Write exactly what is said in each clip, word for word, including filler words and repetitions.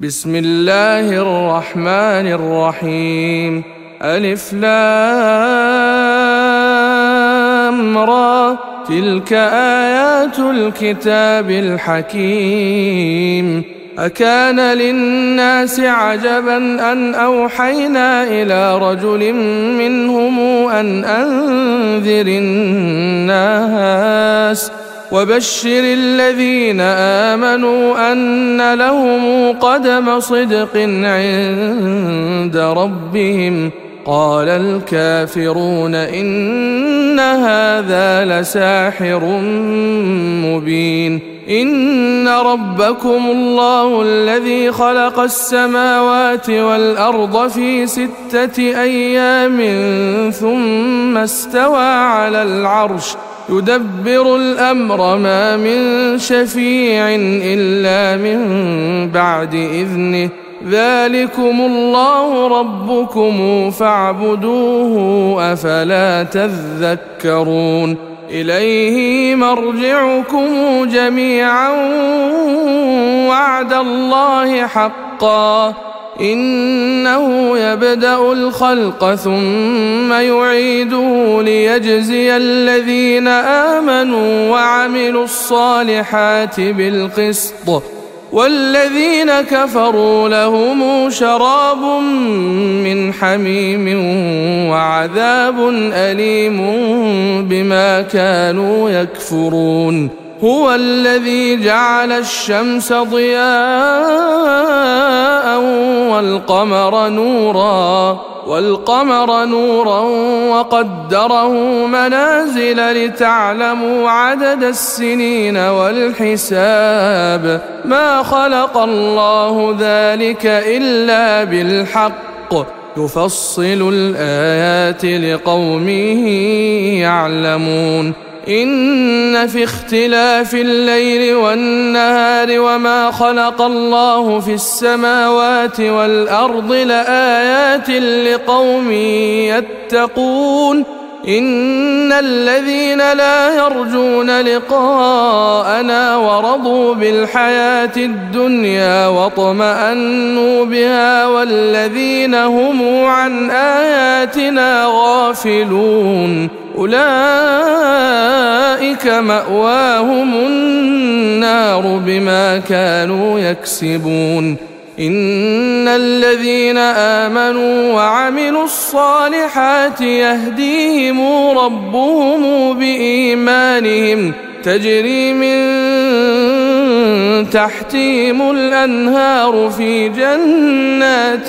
بسم الله الرحمن الرحيم. ألف لام را، تلك آيات الكتاب الحكيم. أكان للناس عجبا أن أوحينا إلى رجل منهم أن أنذر الناس وبشر الذين آمنوا أن لهم قدم صدق عند ربهم. قال الكافرون إن هذا لساحر مبين. إن ربكم الله الذي خلق السماوات والأرض في ستة أيام ثم استوى على العرش يدبر الأمر ما من شفيع إلا من بعد إذنه. ذلكم الله ربكم فاعبدوه أفلا تذكرون. إليه مرجعكم جميعا وعد الله حقا إنه يبدأ الخلق ثم يعيده ليجزي الذين آمنوا وعملوا الصالحات بالقسط والذين كفروا لهم شراب من حميم وعذاب أليم بما كانوا يكفرون. هو الذي جعل الشمس ضياء والقمر نورا والقمر نورا وقدره منازل لتعلموا عدد السنين والحساب. ما خلق الله ذلك إلا بالحق يفصل الآيات لقوم يعلمون. إن في اختلاف الليل والنهار وما خلق الله في السماوات والأرض لآيات لقوم يتقون. إن الذين لا يرجون لقاءنا ورضوا بالحياة الدنيا واطمأنوا بها والذين هم عن آياتنا غافلون أولئك مأواهم النار بما كانوا يكسبون. إن الذين آمنوا وعملوا الصالحات يهديهم ربهم بإيمانهم تجري من تحتهم الأنهار في جنات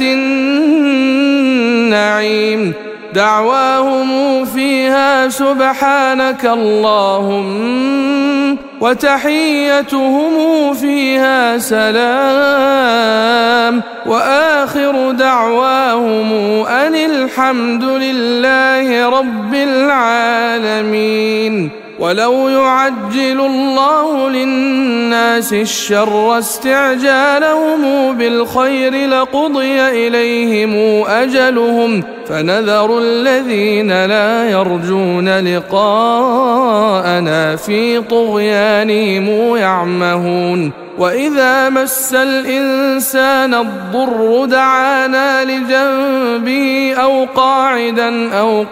النعيم دعواهم فيها سبحانك اللهم وتحيتهم فيها سلام وآخر دعواهم أن الحمد لله رب العالمين. ولو يعجل الله للناس الشر استعجالهم بالخير لقضي إليهم أجلهم فنذر الذين لا يرجون لقاءنا في طغيانهم يعمهون. وإذا مس الإنسان الضر دعانا لجنبه أو قاعدا أو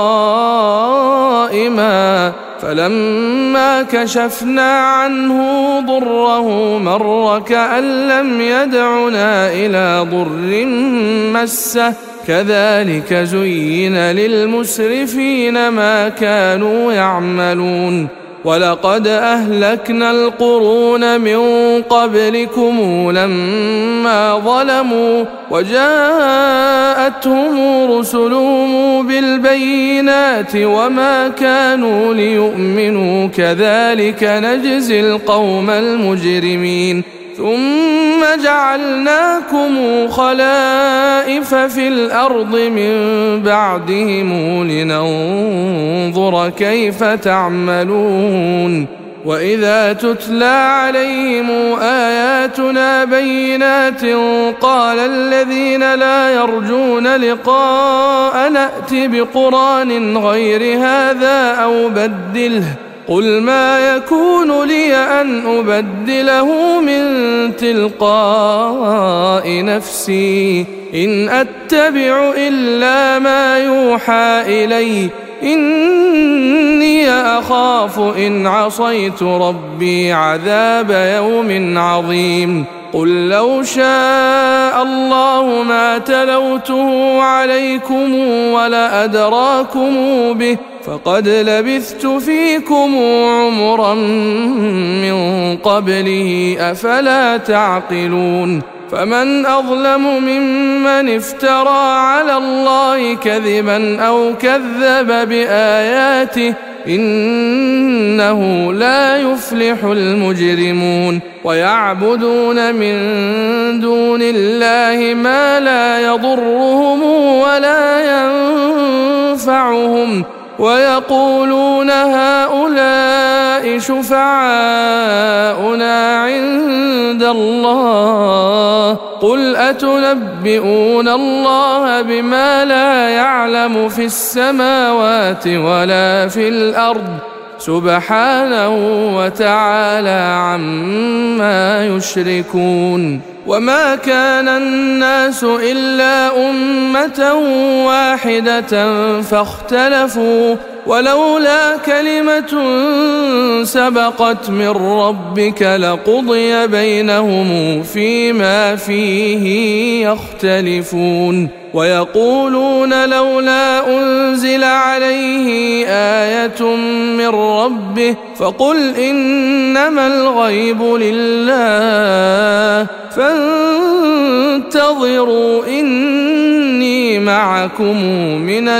قائما فلما كشفنا عنه ضره مر كأن لم يدعنا إلى ضر مسه كذلك زين للمسرفين ما كانوا يعملون. ولقد أهلكنا القرون من قبلكم لما ظلموا وجاءتهم رسلهم بالبينات وما كانوا ليؤمنوا كذلك نجزي القوم المجرمين. ثم جعلناكم خلائف في الأرض من بعدهم لننظر كيف تعملون. وإذا تتلى عليهم آياتنا بينات قال الذين لا يرجون لقاء نأت بقرآن غير هذا أو بدله قل ما يكون لي أن أبدله من تلقاء نفسي إن أتبع إلا ما يوحى إلي إني أخاف إن عصيت ربي عذاب يوم عظيم قل لو شاء الله ما تلوته عليكم ولا أدراكم به فقد لبثت فيكم عمرا من قبله أفلا تعقلون فمن أظلم ممن افترى على الله كذبا أو كذب بآياته إنه لا يفلح المجرمون ويعبدون من دون الله ما لا يضرهم ولا ينفعهم ويقولون هؤلاء شفعاؤنا عند الله قل أتنبئون الله بما لا يعلم في السماوات ولا في الأرض سبحانه وتعالى عما يشركون وما كان الناس إلا أمة واحدة فاختلفوا ولولا كلمة سبقت من ربك لقضي بينهم فيما فيه يختلفون ويقولون لولا أنزل عليه آية من ربه فقل إنما الغيب لله فانتظروا إني معكم من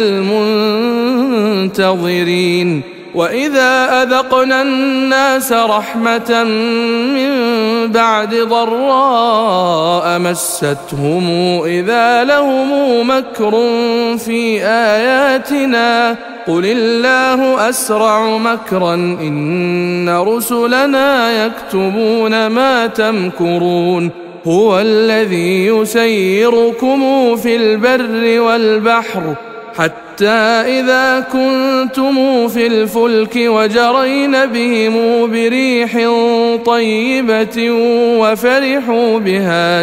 المنتظرين وإذا أذقنا الناس رحمة من بعد ضراء مستهم إذا لهم مكر في آياتنا قل الله أسرع مكرا إن رسلنا يكتبون ما تمكرون هو الذي يسيركم في البر والبحر حتى إذا كنتم في الفلك وجرين بهم بريح طيبة وفرحوا بها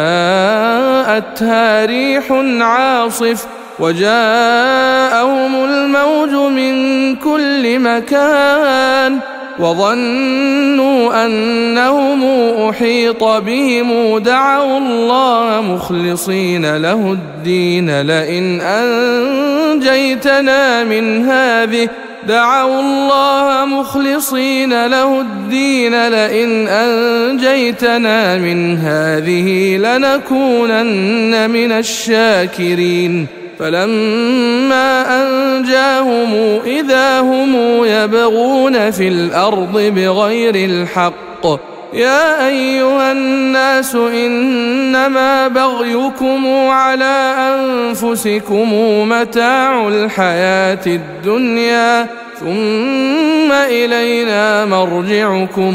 جاءتها ريح عاصف وجاءهم الموج من كل مكان وظنوا أنهم أحيط بهم دعوا الله مخلصين له الدين لئن أنجيتنا من هذه دعوا الله مخلصين له الدين لئن أنجيتنا من هذه لنكونن من الشاكرين فلما أنجاهم إذا هم يبغون في الأرض بغير الحق يا أيها الناس إنما بغيكم على أنفسكم متاع الحياة الدنيا ثم إلينا مرجعكم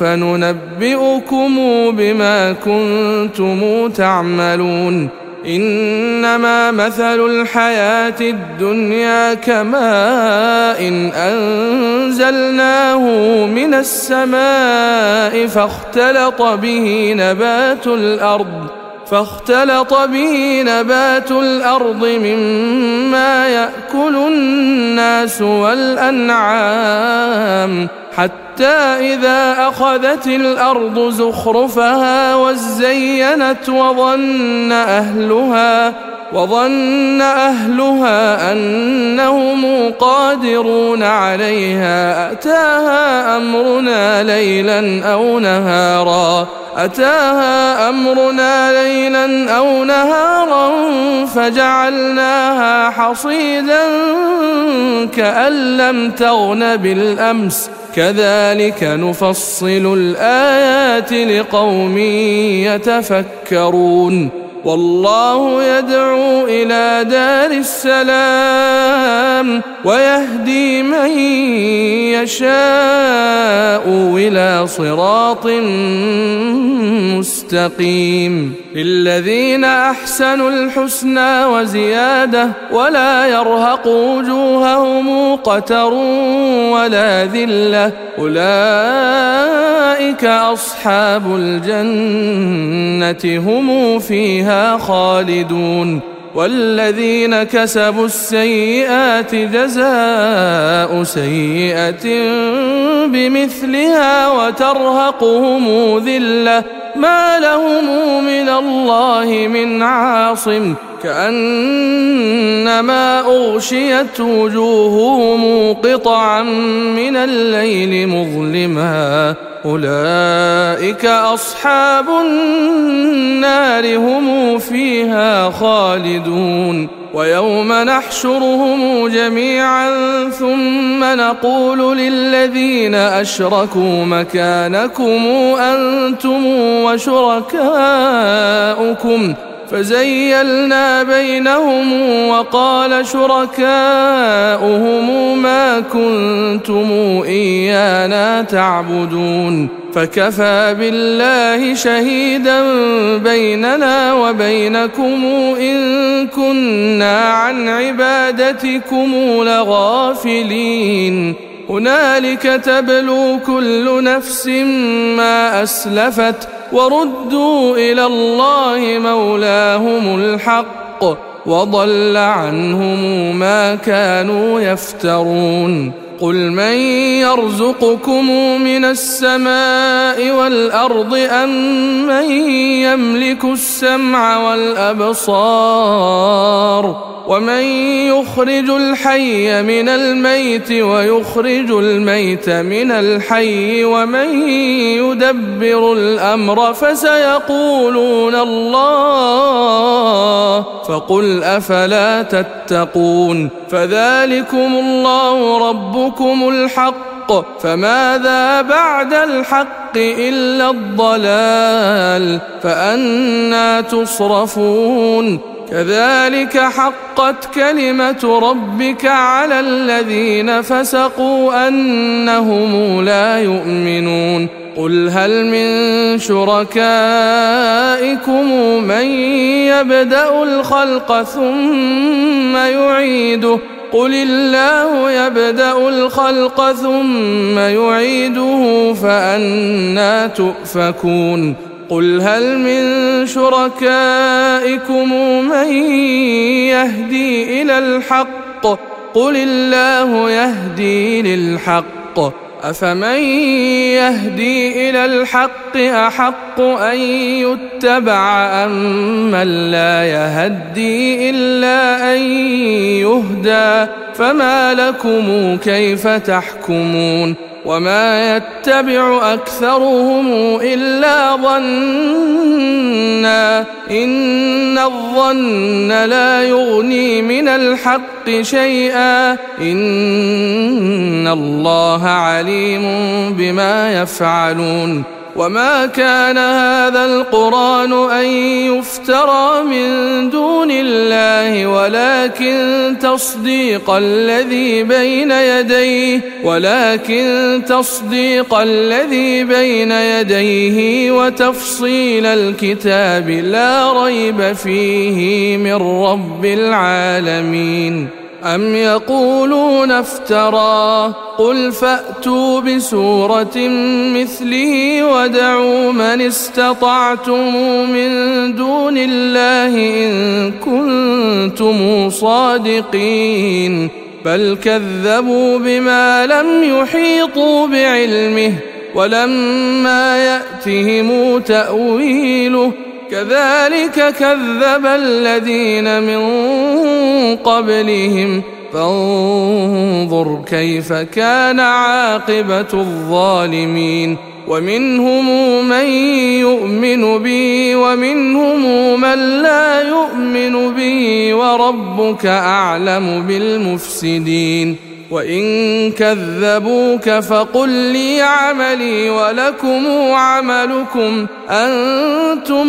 فننبئكم بما كنتم تعملون إنما مثل الحياة الدنيا كماء إن أنزلناه من السماء فاختلط به نبات الأرض فاختلط به نبات الأرض مما يأكل الناس والأنعام حتى إذا أخذت الأرض زخرفها وزينت وظن أهلها وظن أهلها أنهم قادرون عليها أتاها أمرنا ليلا أو نهارا أتاها أمرنا ليلا أو نهارا فجعلناها حصيدا كأن لم تغن بالأمس كذلك نفصل الآيات لقوم يتفكرون والله يدعو إلى دار السلام ويهدي من يشاء إلى صراط مستقيم. مستقيم للذين أحسنوا الحسنى وزيادة ولا يرهق وجوههم قتر ولا ذلة أولئك أصحاب الجنة هم فيها خالدون والذين كسبوا السيئات جزاء سيئة بمثلها وترهقهم ذلة ما لهم من الله من عاصم كأنما أغشيت وجوههم قطعا من الليل مظلما أولئك أصحاب النار هم فيها خالدون ويوم نحشرهم جميعا ثم نقول للذين أشركوا مكانكم أنتم وشركاؤكم فزيلنا بينهم وقال شركاؤهم ما كنتم إيانا تعبدون فكفى بالله شهيدا بيننا وبينكم إن كنا عن عبادتكم لغافلين هنالك تبلو كل نفس ما أسلفت وردوا إلى الله مولاهم الحق وضل عنهم ما كانوا يفترون قل من يرزقكم من السماء والأرض أم من يملك السمع والأبصار ومن يخرج الحي من الميت ويخرج الميت من الحي ومن يدبر الأمر فسيقولون الله فقل أفلا تتقون فذلكم الله ربكم الحق فماذا بعد الحق إلا الضلال فأنى تصرفون كذلك حقت كلمة ربك على الذين فسقوا أنهم لا يؤمنون قل هل من شركائكم من يبدأ الخلق ثم يعيده قل الله يبدأ الخلق ثم يعيده فأنى تؤفكون قل هل من شركائكم من يهدي إلى الحق قل الله يهدي للحق أفمن يهدي إلى الحق أحق أن يتبع أم من لا يهدي إلا أن يهدى فما لكم كيف تحكمون وما يتبع أكثرهم إلا ظنا إن الظن لا يغني من الحق شيئا إن الله عليم بما يفعلون وما كان هذا القرآن أن يفترى من دون الله ولكن تصديق الذي بين يديه ولكن تصديق الذي بين يديه وتفصيل الكتاب لا ريب فيه من رب العالمين أم يقولون افترى قل فأتوا بسورة مثله ودعوا من استطعتم من دون الله إن كنتم صادقين بل كذبوا بما لم يحيطوا بعلمه ولما يأتهم تأويله كذلك كذب الذين من قبلهم فانظر كيف كان عاقبة الظالمين ومنهم من يؤمن بي ومنهم من لا يؤمن بي وربك أعلم بالمفسدين وإن كذبوك فقل لي عملي ولكم عملكم أنتم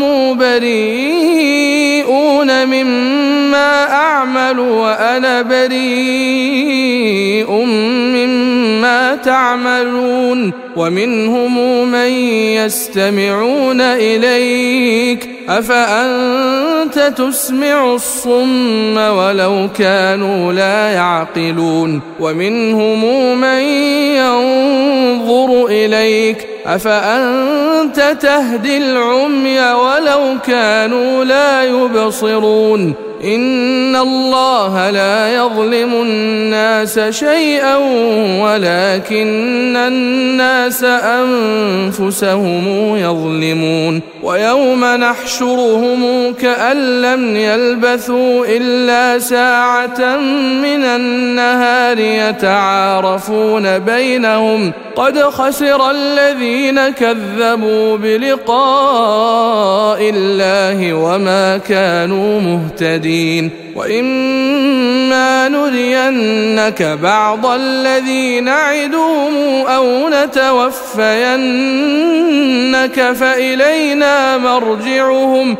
بريئون مما أعمل وأنا بريء مما تعملون ومنهم من يستمعون إليك أفأنت تسمع الصم ولو كانوا لا يعقلون ومنهم من ينظر إليك أفأنت تهدي العمي ولو كانوا لا يبصرون إن الله لا يظلم الناس شيئا ولكن الناس أنفسهم يظلمون ويوم نحشرهم كأن لم يلبثوا إلا ساعة من النهار يتعارفون بينهم قد خسر الذين كذبوا بلقاء الله وما كانوا مهتدين وإما نرينك بعض الذي نعدهم أو نتوفينك فإلينا مرجعهم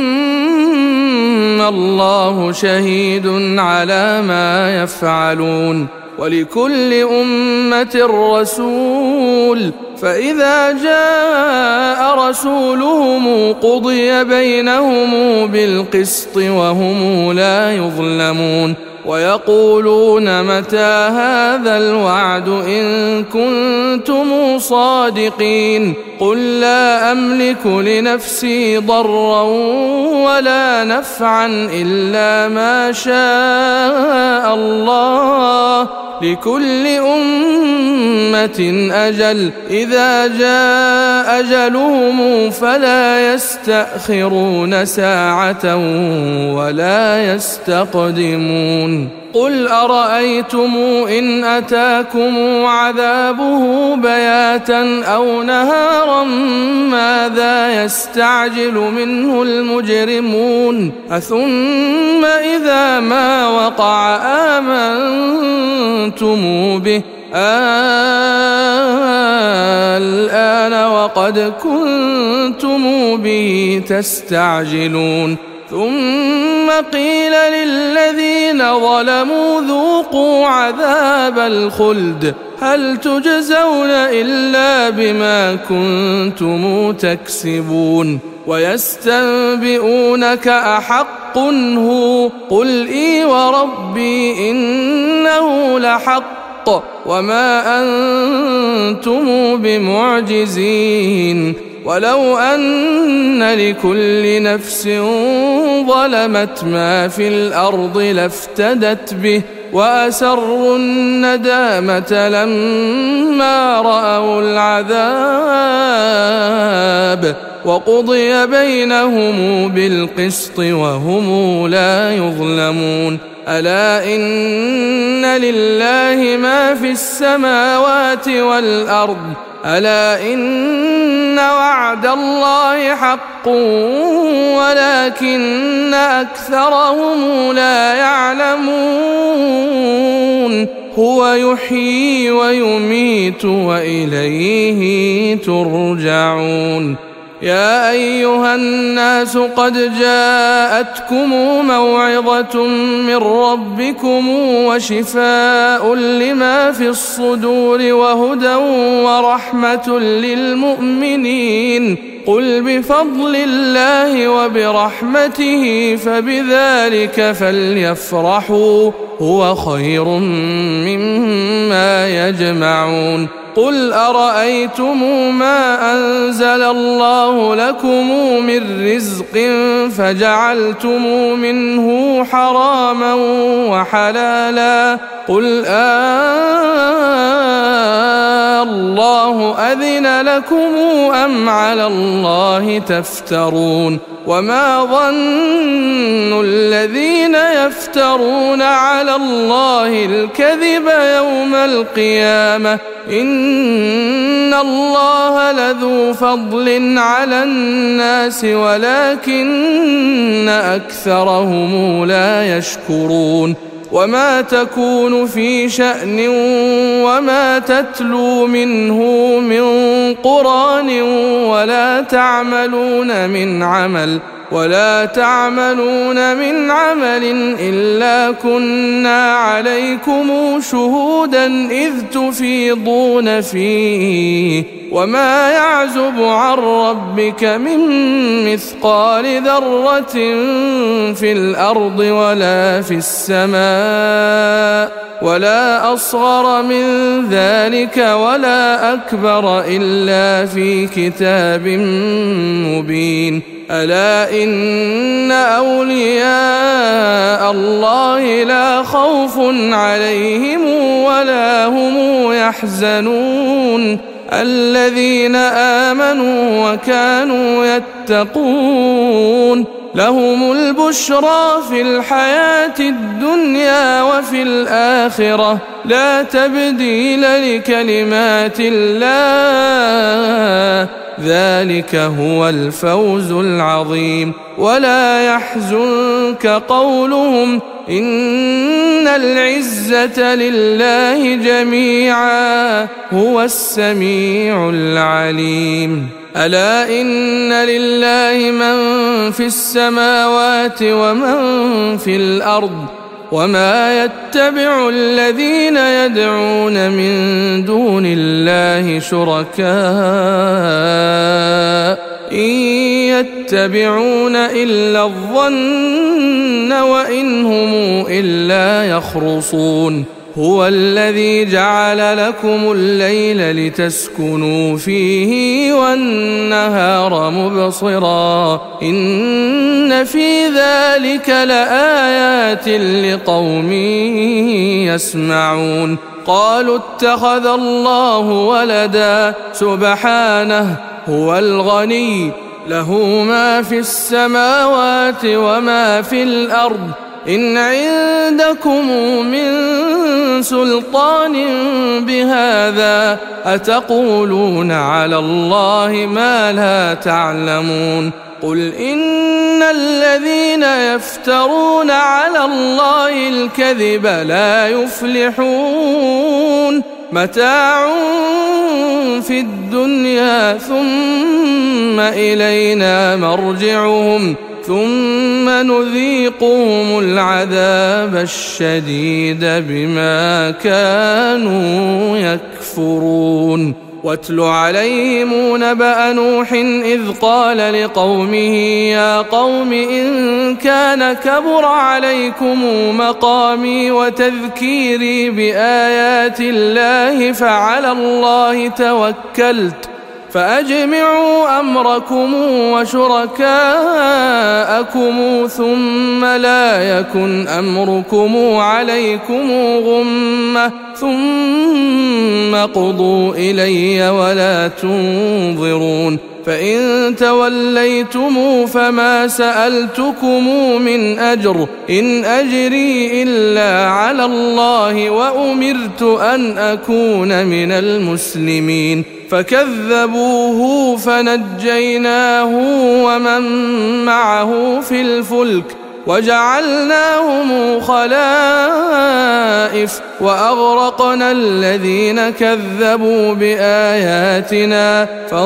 ثم الله شهيد على ما يفعلون ولكل أمة رسول فإذا جاء رسولهم قضي بينهم بالقسط وهم لا يظلمون ويقولون متى هذا الوعد إن كنتم صادقين قل لا أملك لنفسي ضرا ولا نفعا إلا ما شاء الله لكل أمة أجل إذا جاء أجلهم فلا يستأخرون ساعة ولا يستقدمون قل أرأيتم إن أتاكم عذابه بياتا أو نهارا ماذا يستعجل منه المجرمون أثم إذا ما وقع آمنتم به الآن وقد كنتم به تستعجلون ثم قيل للذين ظلموا ذوقوا عذاب الخلد هل تجزون إلا بما كنتم تكسبون ويستنبئونك أحق هو قل إي وربي إنه لحق وما أنتم بمعجزين ولو أن لكل نفس ظلمت ما في الأرض لافتدت به وأسروا الندامة لما رأوا العذاب وقضي بينهم بالقسط وهم لا يظلمون ألا إن لله ما في السماوات والأرض ألا إن وعد الله حق ولكن أكثرهم لا يعلمون هو يحيي ويميت وإليه ترجعون يا أيها الناس قد جاءتكم موعظة من ربكم وشفاء لما في الصدور وهدى ورحمة للمؤمنين قل بفضل الله وبرحمته فبذلك فليفرحوا هو خير مما يجمعون قل أرأيتم ما أنزل الله لكم من رزق فجعلتم منه حراما وحلالا قل آه الله أذن لكم أم على الله تفترون وما ظن الذين يفترون على الله الكذب يوم القيامة إن الله لذو فضل على الناس ولكن أكثرهم لا يشكرون وما تكون في شأن وما تتلو منه من قرآن ولا تعملون من عمل ولا تعملون من عمل إلا كنا عليكم شهودا إذ تفيضون فيه وما يعزب عن ربك من مثقال ذرة في الأرض ولا في السماء ولا أصغر من ذلك ولا أكبر إلا في كتاب مبين ألا إن أولياء الله لا خوف عليهم ولا هم يحزنون الذين آمنوا وكانوا يتقون لهم البشرى في الحياة الدنيا وفي الآخرة لا تبديل لكلمات الله ذلك هو الفوز العظيم ولا يحزنك قولهم إن العزة لله جميعا هو السميع العليم ألا إن لله من في السماوات ومن في الأرض وما يتبع الذين يدعون من دون الله شركاء إن يتبعون إلا الظن وإن هم إلا يخرصون هو الذي جعل لكم الليل لتسكنوا فيه والنهار مبصرا إن في ذلك لآيات لقوم يسمعون قالوا اتخذ الله ولدا سبحانه هو الغني له ما في السماوات وما في الأرض إن عندكم من سلطان بهذا أتقولون على الله ما لا تعلمون قل إن الذين يفترون على الله الكذب لا يفلحون متاع في الدنيا ثم إلينا مرجعهم ثم نذيقهم العذاب الشديد بما كانوا يكفرون واتل عليهم نبأ نوح إذ قال لقومه يا قوم إن كان كبر عليكم مقامي وتذكيري بآيات الله فعلى الله توكلت فأجمعوا أمركم وشركاءكم ثم لا يكن أمركم عليكم غمة ثم قضوا إلي ولا تنظرون فإن توليتم فما سألتكم من أجر إن أجري إلا على الله وأمرت أن أكون من المسلمين فكذبوه فنجيناه ومن معه في الفلك وجعلناهم خلائف وأغرقنا الذين كذبوا بآياتنا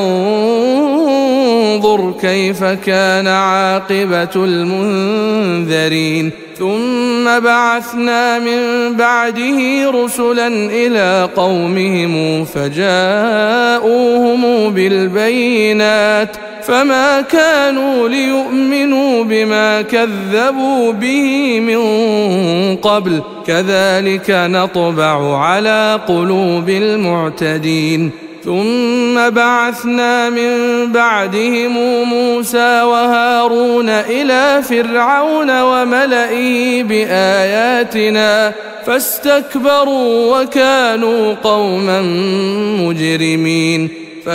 فانظر كيف كان عاقبة المنذرين ثم بعثنا من بعده رسلا إلى قومهم فجاءوهم بالبينات فما كانوا ليؤمنوا بما كذبوا به من قبل كذلك نطبع على قلوب المعتدين ثم بعثنا من بعدهم موسى وهارون إلى فرعون وملئه بآياتنا فاستكبروا وكانوا قوما مجرمين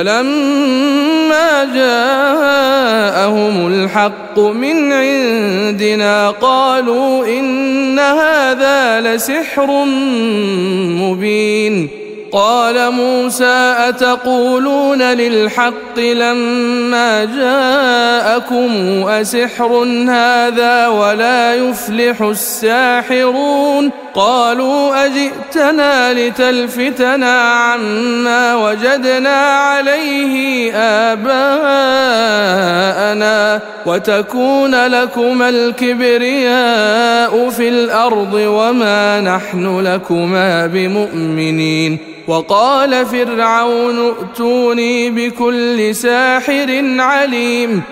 فلما جاءهم الحق من عندنا قالوا إن هذا لسحر مبين قال موسى أتقولون للحق لما جاءكم أسحر هذا ولا يفلح الساحرون قالوا أجئتنا لتلفتنا عما وجدنا عليه آباءنا وتكون لكما الكبرياء في الأرض وما نحن لكما بمؤمنين وقال فرعون ائتوني بكل ساحر عليم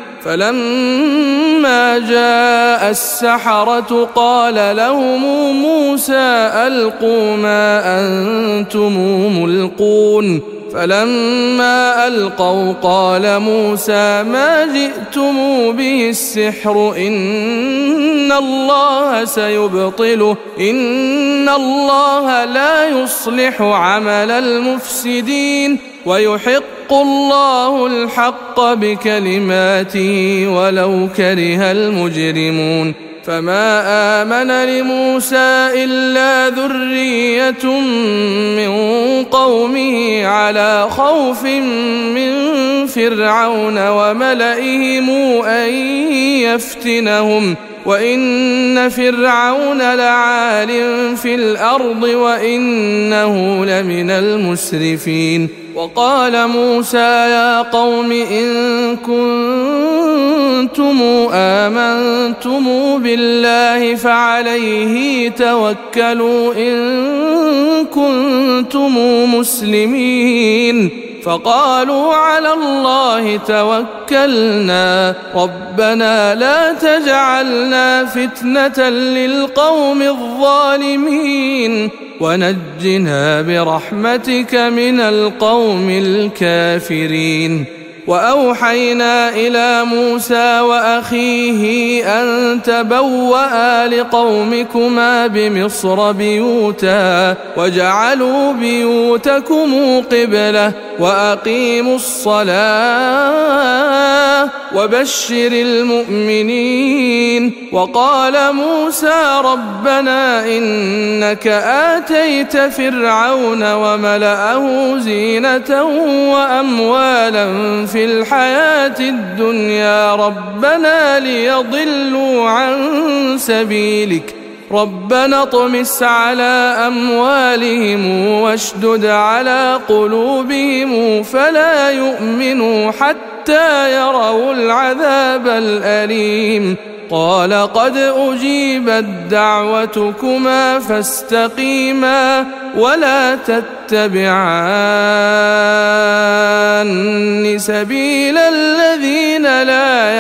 فلما جاء السحرة قال لهم موسى ألقوا ما أنتم ملقون فلما ألقوا قال موسى ما جئتم به السحر إن الله سيبطله إن الله لا يصلح عمل المفسدين ويحق الله الحق بكلماته ولو كره المجرمون فما آمن لموسى إلا ذرية من قومه على خوف من فرعون وملئهم أن يفتنهم وإن فرعون لعال في الأرض وإنه لمن المسرفين وقال موسى يا قوم إن كنتم آمنتم بالله فعليه توكلوا إن كنتم مسلمين فقالوا على الله توكلنا ربنا لا تجعلنا فتنة للقوم الظالمين ونجنا برحمتك من القوم الكافرين وأوحينا إلى موسى وأخيه أن تبوأ لقومكما بمصر بيوتا وجعلوا بيوتكم قبلة وأقيموا الصلاة وبشر المؤمنين وقال موسى ربنا إنك آتيت فرعون وملأه زينة وأموالا في الحياة الدنيا ربنا ليضلوا عن سبيلك ربنا اطمس على أموالهم واشدد على قلوبهم فلا يؤمنوا حتى يروا العذاب الأليم قال قد أجيبت دعوتكما فاستقيما ولا تتبعان سبيل الذين لا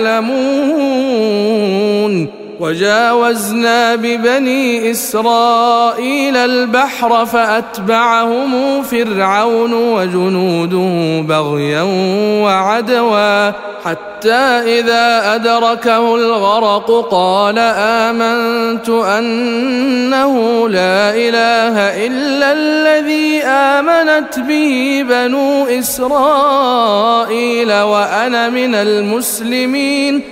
يعلمون وجاوزنا ببني إسرائيل البحر فأتبعهم فرعون وجنوده بغيا وعدوا حتى إذا أدركه الغرق قال آمنت أنه لا إله إلا الذي آمنت به بنو إسرائيل وأنا من المسلمين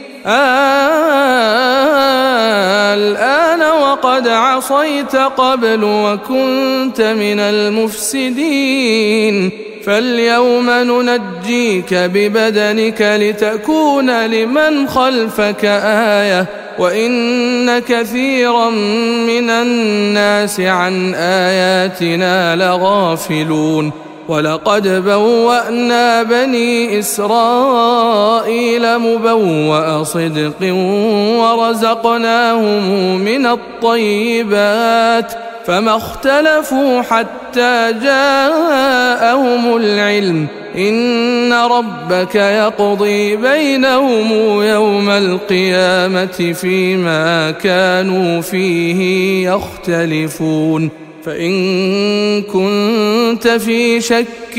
الآن وقد عصيت قبل وكنت من المفسدين فاليوم ننجيك ببدنك لتكون لمن خلفك آية وإن كثيرا من الناس عن آياتنا لغافلون ولقد بوأنا بني إسرائيل مبوأ صدق ورزقناهم من الطيبات فما اختلفوا حتى جاءهم العلم إن ربك يقضي بينهم يوم القيامة فيما كانوا فيه يختلفون فإن كنت في شك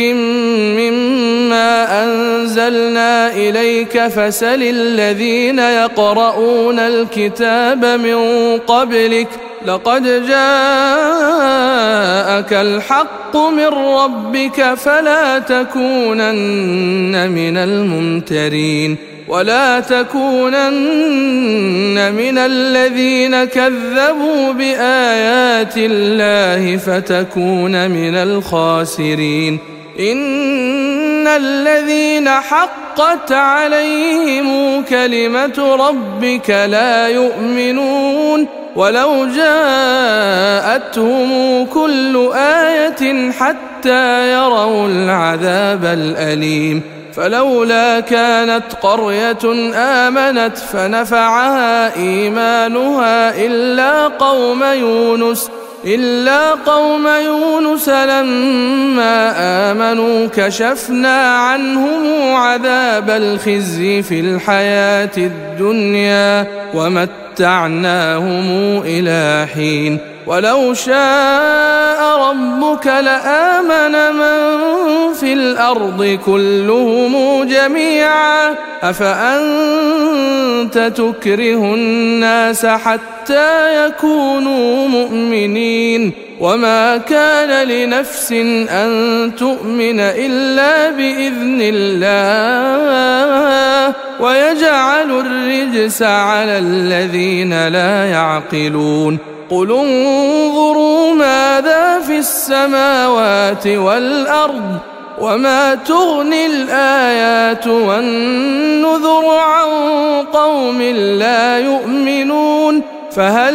مما أنزلنا إليك فسل الذين يقرؤون الكتاب من قبلك لقد جاءك الحق من ربك فلا تكونن من الممترين ولا تكونن من الذين كذبوا بآيات الله فتكون من الخاسرين إن الذين حقت عليهم كلمة ربك لا يؤمنون ولو جاءتهم كل آية حتى يروا العذاب الأليم فلولا كانت قرية آمنت فنفعها إيمانها إلا قوم يونس إلا قوم يونس لما آمنوا كشفنا عنهم عذاب الخزي في الحياة الدنيا ومتعناهم إلى حين ولو شاء ربك لآمن من في الأرض كلهم جميعا أفأنت تكره الناس حتى يكونوا مؤمنين وما كان لنفس أن تؤمن إلا بإذن الله ويجعل الرجس على الذين لا يعقلون قل انظروا ماذا في السماوات والأرض وما تغني الآيات والنذر عن قوم لا يؤمنون فهل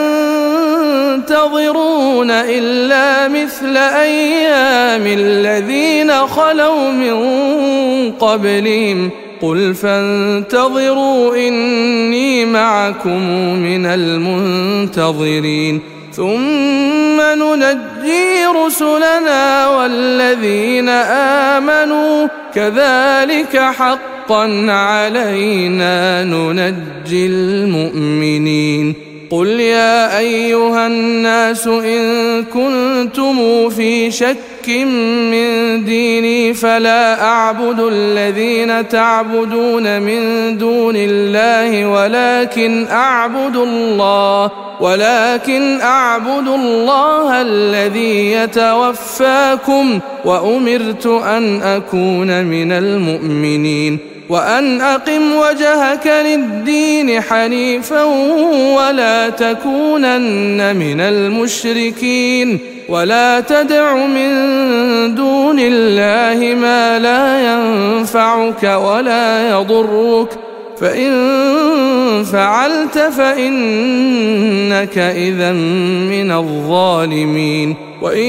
ينتظرون إلا مثل أيام الذين خلوا من قبلهم قل فانتظروا إني معكم من المنتظرين ثم ننجي رسلنا والذين آمنوا كذلك حقا علينا ننجي المؤمنين قل يا أيها الناس إن كنتم في شك من ديني فلا أعبد الذين تعبدون من دون الله ولكن أعبد الله ولكن أعبد الله الذي يتوفاكم وأمرت أن أكون من المؤمنين وأن أقم وجهك للدين حنيفا ولا تكونن من المشركين ولا تدع من دون الله ما لا ينفعك ولا يضرك فإن فعلت فإنك إذا من الظالمين وإن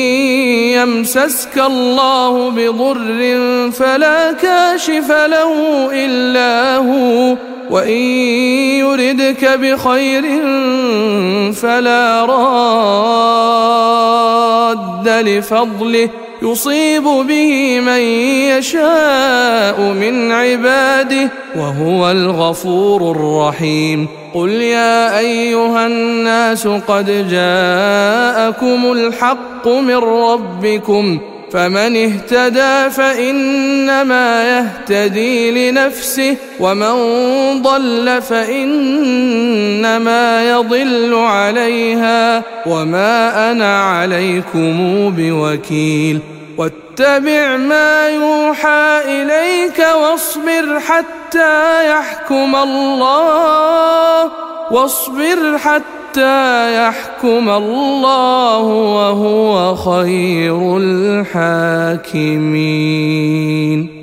يمسسك الله بضر فلا كاشف له إلا هو وإن يردك بخير فلا راد لفضله يصيب به من يشاء من عباده وهو الغفور الرحيم قل يا أيها الناس قد جاءكم الحق من ربكم فمن اهتدى فإنما يهتدي لنفسه ومن ضل فإنما يضل عليها وما أنا عليكم بوكيل واتبع ما يوحى إليك واصبر حتى يحكم الله واصبر حتى يحكم الله وهو خير الحاكمين.